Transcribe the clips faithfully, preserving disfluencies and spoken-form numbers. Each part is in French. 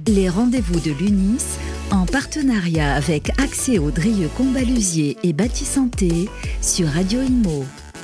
Les rendez-vous de l'U N I S, en partenariat avec Axéo Drieux-Combalusier et Bâti Santé sur Radio Imo.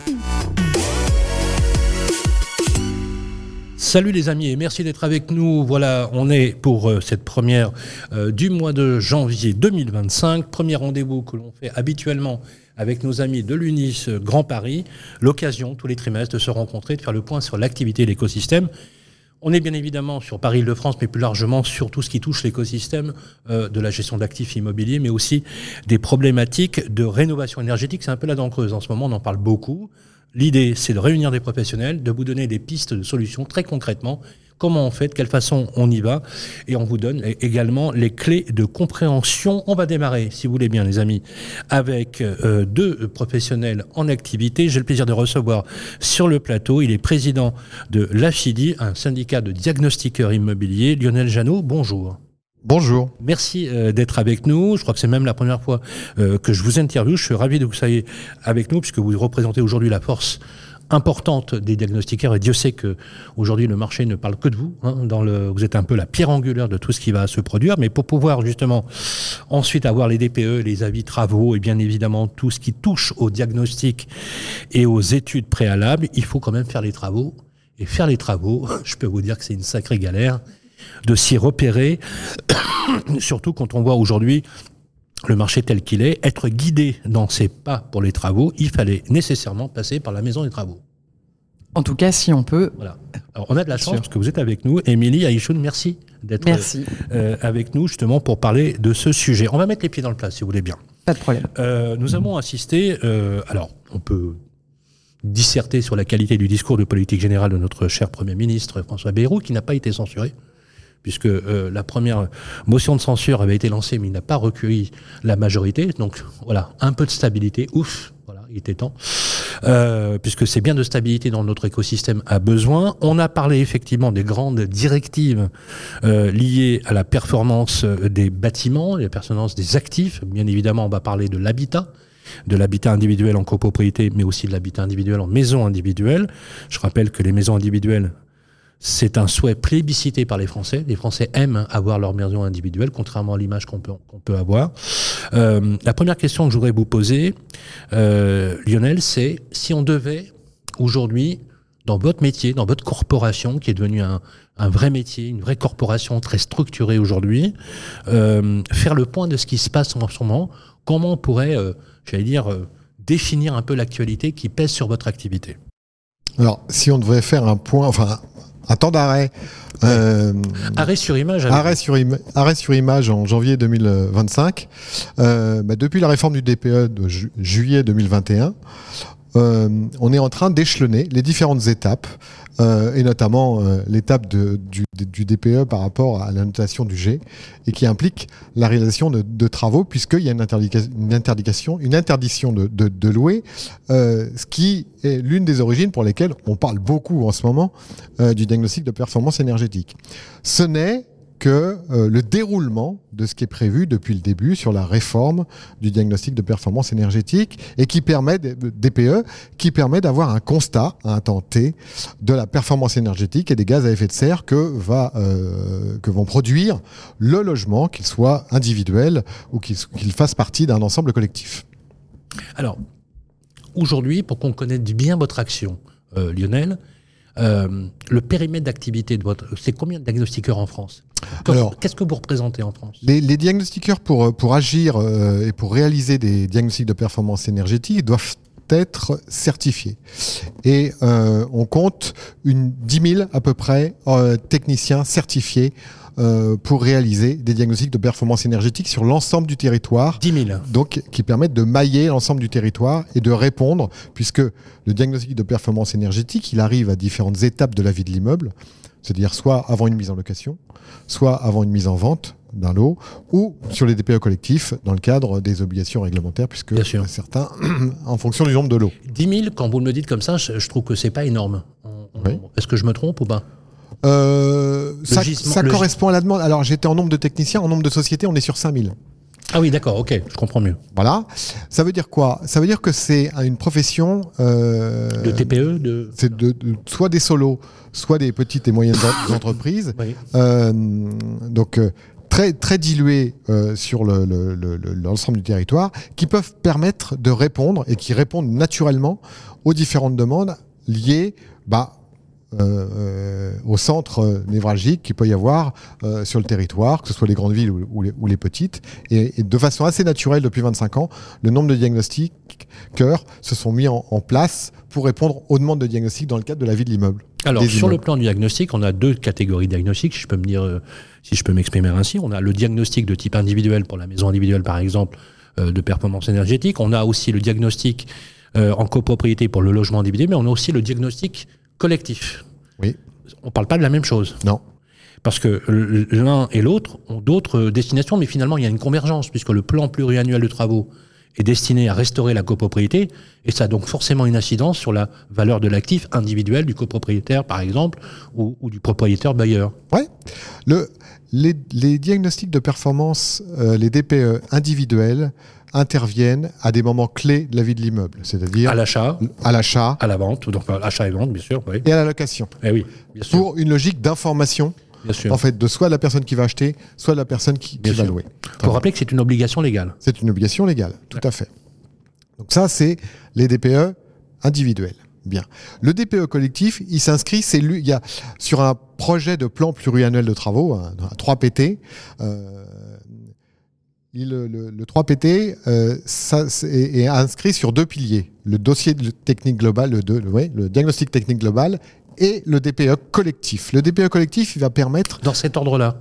Salut les amis et merci d'être avec nous. Voilà, on est pour euh, cette première euh, du mois de janvier deux mille vingt-cinq. Premier rendez-vous que l'on fait habituellement avec nos amis de l'U N I S Grand Paris. L'occasion tous les trimestres de se rencontrer, de faire le point sur l'activité et l'écosystème. On est bien évidemment sur Paris-Île-de-France, mais plus largement sur tout ce qui touche l'écosystème euh, de la gestion d'actifs immobiliers, mais aussi des problématiques de rénovation énergétique. C'est un peu la dent creuse en ce moment, on en parle beaucoup. L'idée, c'est de réunir des professionnels, de vous donner des pistes de solutions très concrètement. Comment on fait, de quelle façon on y va. Et on vous donne également les clés de compréhension. On va démarrer, si vous voulez bien les amis, avec euh, deux professionnels en activité. J'ai le plaisir de recevoir sur le plateau, il est président de l'A F I D I, un syndicat de diagnostiqueurs immobiliers. Lionel Jeannot, bonjour. Bonjour. Merci euh, d'être avec nous. Je crois que c'est même la première fois euh, que je vous interviewe. Je suis ravi de que vous soyez avec nous puisque vous représentez aujourd'hui la force importante des diagnostiqueurs. Et Dieu sait que aujourd'hui le marché ne parle que de vous. Hein, dans le, vous êtes un peu la pierre angulaire de tout ce qui va se produire. Mais pour pouvoir justement ensuite avoir les D P E, les avis travaux et bien évidemment tout ce qui touche au diagnostic et aux études préalables, il faut quand même faire les travaux. Et faire les travaux, je peux vous dire que c'est une sacrée galère de s'y repérer, surtout quand on voit aujourd'hui le marché tel qu'il est, être guidé dans ses pas pour les travaux, il fallait nécessairement passer par la maison des travaux. En tout cas, si on peut. Voilà. Alors, on a de la chance parce que vous êtes avec nous. Émilie Aïchoun, merci d'être merci. Euh, avec nous justement pour parler de ce sujet. On va mettre les pieds dans le plat si vous voulez bien. Pas de problème. Euh, nous avons assisté, euh, alors on peut disserter sur la qualité du discours de politique générale de notre cher Premier ministre François Bayrou qui n'a pas été censuré, puisque euh, la première motion de censure avait été lancée, mais il n'a pas recueilli la majorité. Donc voilà, un peu de stabilité, ouf, voilà, il était temps, euh, puisque c'est bien de stabilité dont notre écosystème a besoin. On a parlé effectivement des grandes directives euh, liées à la performance des bâtiments, la performance des actifs. Bien évidemment, on va parler de l'habitat, de l'habitat individuel en copropriété, mais aussi de l'habitat individuel en maison individuelle. Je rappelle que les maisons individuelles, c'est un souhait plébiscité par les Français. Les Français aiment avoir leur maison individuelle, contrairement à l'image qu'on peut, qu'on peut avoir. Euh, la première question que je voudrais vous poser, euh, Lionel, c'est si on devait aujourd'hui, dans votre métier, dans votre corporation, qui est devenue un, un vrai métier, une vraie corporation très structurée aujourd'hui, euh, faire le point de ce qui se passe en ce moment, comment on pourrait, euh, j'allais dire, euh, définir un peu l'actualité qui pèse sur votre activité? Alors, si on devait faire un point, enfin, un temps d'arrêt. Euh, arrêt sur image. Arrêt sur, im- arrêt sur image en janvier deux mille vingt-cinq. Euh, bah, depuis la réforme du D P E de ju- juillet deux mille vingt et un, euh, on est en train d'échelonner les différentes étapes, euh, et notamment euh, l'étape de, du, du D P E par rapport à la notation du G, et qui implique la réalisation de, de travaux, puisqu'il y a une, interdica- une interdication, une interdiction de, de, de louer, euh, ce qui est l'une des origines pour lesquelles on parle beaucoup en ce moment euh, du diagnostic de performance énergétique. Ce n'est que euh, le déroulement de ce qui est prévu depuis le début sur la réforme du diagnostic de performance énergétique et qui permet, D P E, qui permet d'avoir un constat à un temps T de la performance énergétique et des gaz à effet de serre que, va, euh, que vont produire le logement, qu'il soit individuel ou qu'il, qu'il fasse partie d'un ensemble collectif. Alors, aujourd'hui, pour qu'on connaisse bien votre action, euh, Lionel, Euh, le périmètre d'activité de votre... C'est combien de diagnostiqueurs en France? Alors, qu'est-ce que vous représentez en France? Les, les diagnostiqueurs, pour, pour agir euh, et pour réaliser des diagnostics de performance énergétique, doivent être certifiés. Et euh, on compte une dix mille à peu près euh, techniciens certifiés euh, pour réaliser des diagnostics de performance énergétique sur l'ensemble du territoire. dix mille. Donc, qui permettent de mailler l'ensemble du territoire et de répondre, puisque le diagnostic de performance énergétique, il arrive à différentes étapes de la vie de l'immeuble, c'est-à-dire soit avant une mise en location, soit avant une mise en vente d'un lot, ou sur les D P E collectifs dans le cadre des obligations réglementaires, puisque certains, en fonction du nombre de lots. dix mille, quand vous me le dites comme ça, je, je trouve que c'est pas énorme. On, on, oui. Est-ce que je me trompe ou pas? euh, Ça, gisement, ça correspond g... à la demande. Alors, j'étais en nombre de techniciens, en nombre de sociétés, on est sur cinq mille. Ah oui, d'accord, ok, je comprends mieux. Voilà. Ça veut dire quoi? Ça veut dire que c'est une profession... Euh, de T P E de... C'est de, de, soit des solos, soit des petites et moyennes entreprises, oui. euh, donc euh, très, très dilués euh, sur le, le, le, le, l'ensemble du territoire, qui peuvent permettre de répondre et qui répondent naturellement aux différentes demandes liées bah, euh, euh, au centre névralgique qu'il peut y avoir euh, sur le territoire, que ce soit les grandes villes ou, ou, les, ou les petites. Et, et de façon assez naturelle, depuis vingt-cinq ans, le nombre de diagnostiqueurs se sont mis en, en place pour répondre aux demandes de diagnostic dans le cadre de la vie de l'immeuble. Alors, sur immeubles. le plan du diagnostic, on a deux catégories de diagnostic, si je peux me dire, euh, si je peux m'exprimer ainsi. On a le diagnostic de type individuel pour la maison individuelle, par exemple, euh, de performance énergétique. On a aussi le diagnostic euh, en copropriété pour le logement individuel, mais on a aussi le diagnostic collectif. Oui. On ne parle pas de la même chose. Non. Parce que l'un et l'autre ont d'autres destinations, mais finalement, il y a une convergence, puisque le plan pluriannuel de travaux est destiné à restaurer la copropriété, et ça a donc forcément une incidence sur la valeur de l'actif individuel du copropriétaire, par exemple, ou, ou du propriétaire bailleur. Ouais. Le, les, les diagnostics de performance, euh, les D P E individuels, interviennent à des moments clés de la vie de l'immeuble, c'est-à-dire À l'achat, à l'achat à la vente, donc à l'achat et vente, bien sûr. Oui. et à la location, Eh oui, bien sûr. pour une logique d'information, Bien sûr. en fait, de soit de la personne qui va acheter, soit de la personne qui, qui Bien va sûr. louer. Il faut rappeler que c'est une obligation légale. C'est une obligation légale, tout à fait. Donc ça, c'est les D P E individuels. Bien. Le D P E collectif, il s'inscrit, c'est lui, il y a sur un projet de plan pluriannuel de travaux, un, un trois P T. Euh, il, le, le trois P T euh, ça, est, est inscrit sur deux piliers. Le dossier de technique global, le, de, le, ouais, le diagnostic technique global et le D P E collectif. Le D P E collectif, il va permettre... Dans cet ordre-là,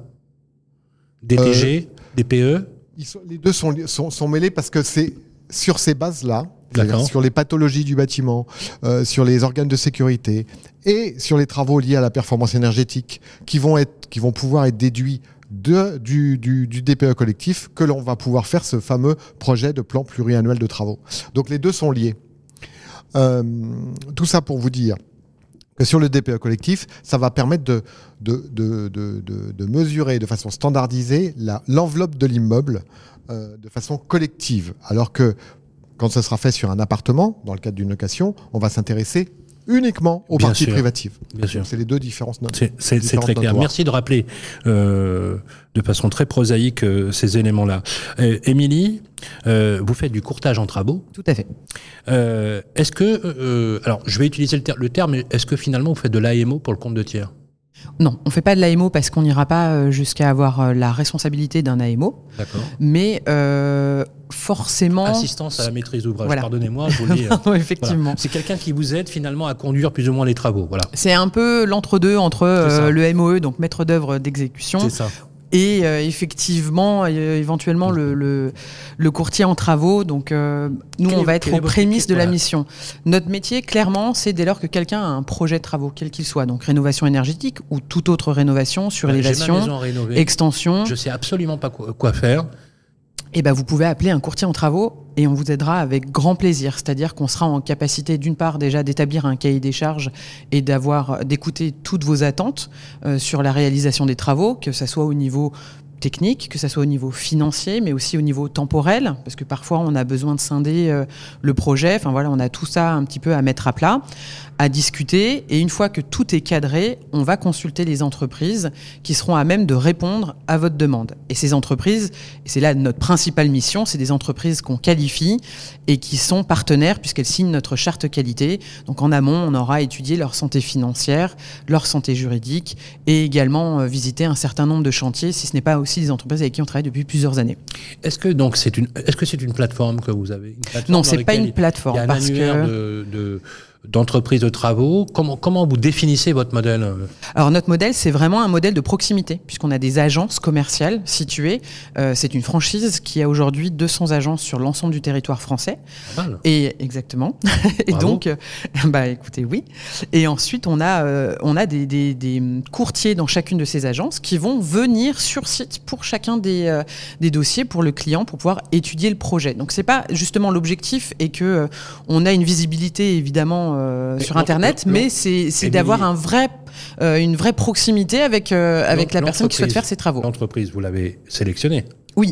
D T G, euh, D P E ils sont, les deux sont, sont, sont mêlés parce que c'est sur ces bases-là, D'accord. sur les pathologies du bâtiment, euh, sur les organes de sécurité et sur les travaux liés à la performance énergétique qui vont, être, qui vont pouvoir être déduits de, du, du, du D P E collectif que l'on va pouvoir faire ce fameux projet de plan pluriannuel de travaux. Donc les deux sont liés. Euh, tout ça pour vous dire que sur le D P E collectif, ça va permettre de, de, de, de, de, de mesurer de façon standardisée la, l'enveloppe de l'immeuble euh, de façon collective. Alors que quand ce sera fait sur un appartement, dans le cadre d'une location, on va s'intéresser uniquement aux Bien parties sûr. privatives. Bien sûr. Donc, c'est les deux différences. No- C'est, c'est, c'est différentes très clair. notoires. Merci de rappeler euh, de façon très prosaïque euh, ces éléments-là. Euh, Émilie, euh, vous faites du courtage en travaux. Tout à fait. Euh, est-ce que, euh, alors je vais utiliser le, ter- le terme, mais est-ce que finalement vous faites de l'A M O pour le compte de tiers ? Non, on ne fait pas de l'A M O parce qu'on n'ira pas euh, jusqu'à avoir euh, la responsabilité d'un A M O. D'accord. Mais euh, forcément... Assistance à la maîtrise d'ouvrage. Voilà. Pardonnez-moi, je vous le dis. euh, Non, effectivement. voilà. C'est quelqu'un qui vous aide finalement à conduire plus ou moins les travaux. Voilà. C'est un peu l'entre-deux entre C'est ça. euh, le M O E, donc maître d'œuvre d'exécution, C'est ça. et euh, effectivement, euh, éventuellement, le, le, le courtier en travaux. Donc, euh, nous, Quel on est- va être quel est aux votre prémices métier ? de la Voilà. mission. Notre métier, clairement, c'est dès lors que quelqu'un a un projet de travaux, quel qu'il soit, donc rénovation énergétique ou toute autre rénovation, J'ai ma surélévation, maison rénovée. extension, Je sais absolument pas quoi, quoi faire. et ben vous pouvez appeler un courtier en travaux et on vous aidera avec grand plaisir. C'est-à-dire qu'on sera en capacité, d'une part, déjà d'établir un cahier des charges et d'avoir d'écouter toutes vos attentes euh, sur la réalisation des travaux, que ça soit au niveau technique, que ça soit au niveau financier, mais aussi au niveau temporel, parce que parfois on a besoin de scinder euh, le projet. Enfin voilà, on a tout ça un petit peu à mettre à plat, à discuter. Et une fois que tout est cadré, on va consulter les entreprises qui seront à même de répondre à votre demande. Et ces entreprises, et c'est là notre principale mission, c'est des entreprises qu'on qualifie et qui sont partenaires puisqu'elles signent notre charte qualité. Donc en amont, on aura étudié leur santé financière, leur santé juridique et également euh, visité un certain nombre de chantiers, si ce n'est pas aussi des entreprises avec qui on travaille depuis plusieurs années. Est-ce que donc c'est une, est-ce que c'est une plateforme que vous avez ? Une plateforme Non, dans c'est pas laquelle une plateforme Il y a un parce annuaire que de, de, d'entreprises de travaux. Comment, comment vous définissez votre modèle ? alors notre modèle, c'est vraiment un modèle de proximité puisqu'on a des agences commerciales situées. Euh, c'est une franchise qui a aujourd'hui deux cents agences sur l'ensemble du territoire français. Pas mal. Et exactement. Et Bravo. donc, euh, bah écoutez, oui. Et ensuite, on a, euh, on a des, des, des courtiers dans chacune de ces agences qui vont venir sur site pour chacun des, euh, des dossiers pour le client pour pouvoir étudier le projet. Donc, c'est pas justement l'objectif et que euh, on a une visibilité évidemment euh, Mais sur l'entre- Internet, l'en- mais c'est, c'est Émilie- d'avoir un vrai, euh, une vraie proximité avec, euh, avec la personne qui souhaite L'entreprise- faire ses travaux. L'entreprise, vous l'avez sélectionnée. Oui. Donc,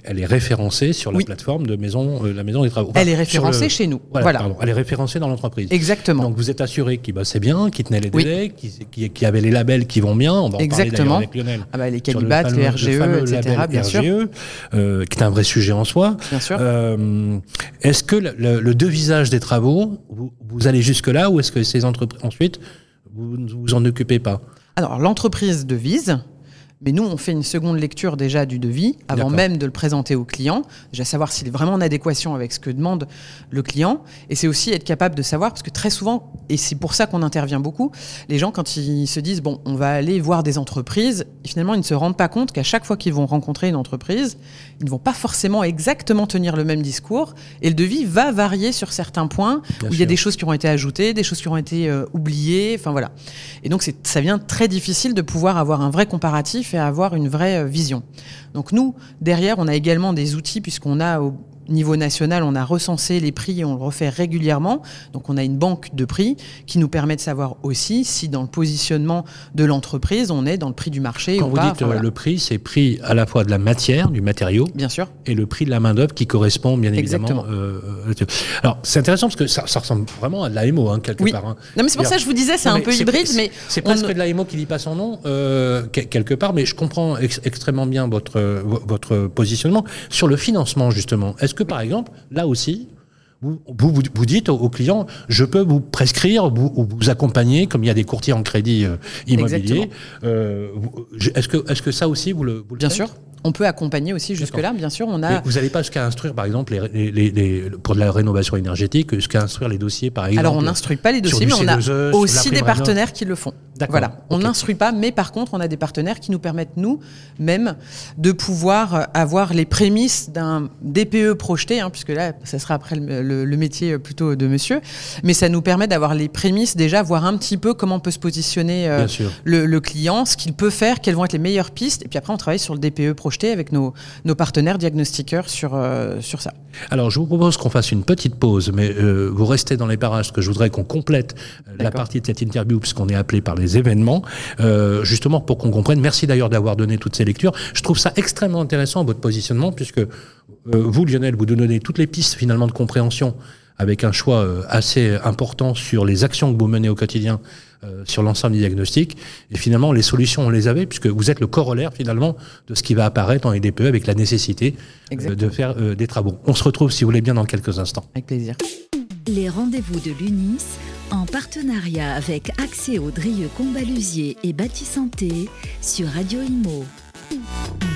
elle est référencée sur la Oui. plateforme de maison, euh, la maison des travaux. Enfin, Elle est référencée le, chez nous. Voilà, Voilà. Pardon, elle est référencée dans l'entreprise. Exactement. Donc vous êtes assuré qu'ils bossaient bien, qu'ils tenaient les Oui. délais, qu'ils qui, qui avaient les labels qui vont bien. On va en Exactement. parler d'ailleurs avec Lionel. Ah bah, les sur le Calibat, fameux- les R G E, le fameux et cetera, label bien sûr. R G E, euh, qui est un vrai sujet en soi. Bien sûr. Euh, est-ce que le, le, le devisage des travaux, vous, vous allez jusque-là, ou est-ce que ces entreprises, ensuite, vous ne vous en occupez pas? Alors, l'entreprise devise, mais nous, on fait une seconde lecture déjà du devis, avant D'accord. même de le présenter au client, déjà savoir s'il est vraiment en adéquation avec ce que demande le client, et c'est aussi être capable de savoir, parce que très souvent, et c'est pour ça qu'on intervient beaucoup, les gens, quand ils se disent, bon, on va aller voir des entreprises, et finalement, ils ne se rendent pas compte qu'à chaque fois qu'ils vont rencontrer une entreprise, ils ne vont pas forcément exactement tenir le même discours, et le devis va varier sur certains points, Bien où il y a sûr. des choses qui ont été ajoutées, des choses qui ont été euh, oubliées, enfin voilà. Et donc, c'est, ça devient très difficile de pouvoir avoir un vrai comparatif et avoir une vraie euh, vision. Donc nous, derrière, on a également des outils, puisqu'on a au niveau national, on a recensé les prix et on le refait régulièrement. Donc on a une banque de prix qui nous permet de savoir aussi si dans le positionnement de l'entreprise, on est dans le prix du marché Quand ou vous pas. dites Enfin, euh, voilà. le prix, c'est prix à la fois de la matière, du matériau, Bien sûr. et le prix de la main-d'œuvre qui correspond bien évidemment. Exactement. Euh, euh, alors c'est intéressant parce que ça, ça ressemble vraiment à de l'A M O hein, quelque Oui. part. Hein. Non mais c'est pour ça que je vous disais, c'est Non, un mais peu hybride, c'est- mais c'est on presque ne- de l'A M O qui dit pas son nom euh, que- quelque part, mais je comprends ex- extrêmement bien votre euh, vo- votre positionnement sur le financement justement. Est-ce que par exemple là aussi vous, vous, vous- vous dites au, au client, je peux vous prescrire, vous, ou vous accompagner, comme il y a des courtiers en crédit euh, immobilier. Exactement. Euh, vous- je- est-ce que est-ce que ça aussi vous le, vous le bien faites? sûr, on peut accompagner aussi jusque-là. Bien sûr, on Mais a. vous n'allez pas jusqu'à instruire, par exemple, les, les, les, les- pour de la rénovation énergétique, jusqu'à instruire les dossiers, par exemple. Alors, on n'instruit pas les sur dossiers, du mais on a C deux E, sur aussi la des prime partenaires qui le font. D'accord. Voilà, on Ok. n'instruit pas, mais par contre, on a des partenaires qui nous permettent, nous, même, de pouvoir avoir les prémices d'un D P E projeté, hein, puisque là, ça sera après le, le- le rénovation plutôt de monsieur, mais ça nous permet d'avoir les prémices déjà, voir un petit peu comment peut se positionner euh, Bien sûr. le, le client, ce qu'il peut faire, quelles vont être les meilleures pistes, et puis après, on travaille sur le D P E projeté avec nos, nos partenaires diagnostiqueurs sur, euh, sur ça. Alors, je vous propose qu'on fasse une petite pause, mais euh, vous restez dans les parages, parce que je voudrais qu'on complète euh, la D'accord. partie de cette interview, puisqu'on est appelé par les événements, euh, justement pour qu'on comprenne. Merci d'ailleurs d'avoir donné toutes ces lectures. Je trouve ça extrêmement intéressant, votre positionnement, puisque euh, vous, Lionel, vous donnez toutes les pistes finalement de compréhension, avec un choix euh, assez important sur les actions que vous menez au quotidien, euh, sur l'ensemble du diagnostic. Et finalement, les solutions, on les avait, puisque vous êtes le corollaire finalement de ce qui va apparaître dans les D P E avec la nécessité euh, Exactement. de faire euh, des travaux. On se retrouve, si vous voulez bien, dans quelques instants. Avec plaisir. Les rendez-vous de l'UNIS, en partenariat avec Axéo Drieux Combalusier et Bâti Santé sur Radio Imo.